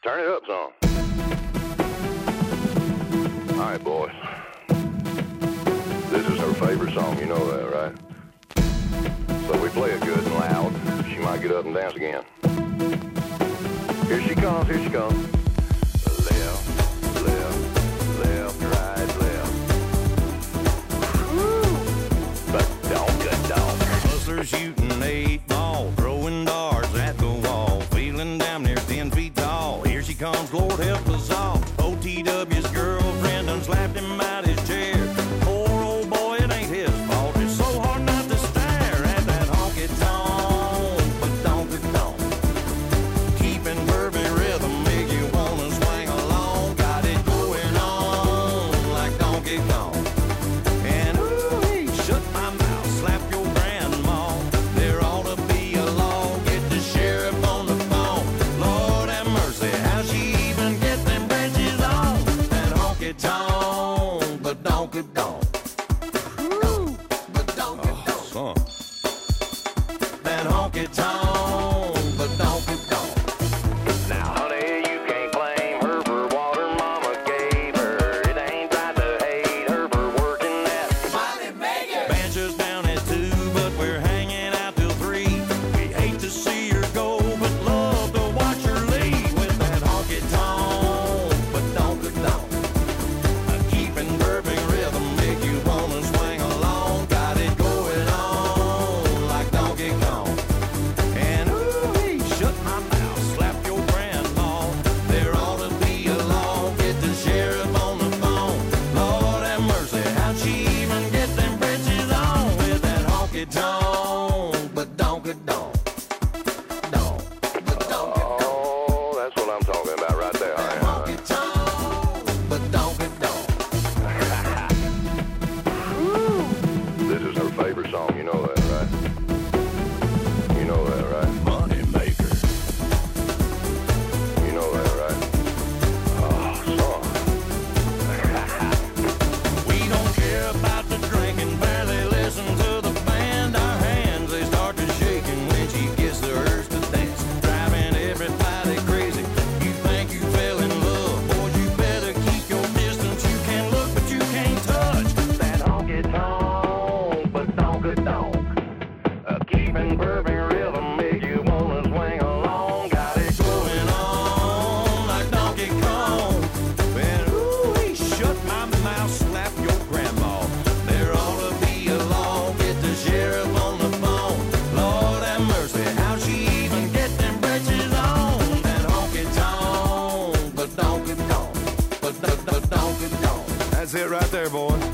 Turn it up some. All right, boys. This is her favorite song, you know that, right? So we play it good and loud. She might get up and dance again. Here she comes, here she comes. Left, left, left, right, left. Woo! But don't get down. Hustler shooting 8 ball, throwing darts at the wall, feeling damn near 10 feet tall. Here she comes, Lord help us all. OTW's girlfriend done slapped him out his chair. Poor old boy, it ain't his fault. It's so hard not to stare at that honky-tonk, but donk-a-donk. Keeping perfect rhythm make you wanna swing along. Got it going on like Donkey Kong. And ooh, shut my mouth, slap your grandma. There ought to be a law, get the sheriff on the phone. Lord have mercy, how she even get them bridges on? That honky-tonk, but donk-a-donk. But donk-a-donk. Son. That honky-tonk, but donk-a-donk. Now, honey, you can't blame her for what her mama gave her. It ain't right to hate her for working that. Bench us down at 2, but we're hanging out till 3. We hate to see her go, but love to watch her leave with that honky-tonk, but donk-a-donk. Keeping perfect rhythm make you wanna swing along. Got it going on like Donkey Kong. And ooh, shut my mouth, slap your grandma. There ought to be a law, get the sheriff on the phone. Lord have mercy, how'd she even get them britches on with that honky-tonk, but donk-a-donk. Donk, but donk-a-donk. Oh, that's what I'm talking about right there, honey. Honky-tonk, but donk-a-donk. This is her favorite song, you know that, right? You know that, right? Money maker. You know that, right? Oh, son. We don't care about the drinking, barely listen to the band. Our hands, they start to shaking when she gets the urge to dance, driving everybody crazy. You think you fell in love, boys, you better keep your distance. You can look, but you can't touch that honky-tonk, but donk-a-donk. Keeping perfect rhythm make you wanna swing along. Got it going on like Donkey Kong. And ooh, shut my mouth, slap your grandma. There ought to be a law, get the sheriff on the phone. Lord have mercy, how'd she even get them britches on? That honky-tonk, but donk-a-donk, but donk-a-donk. That's it right there, boy.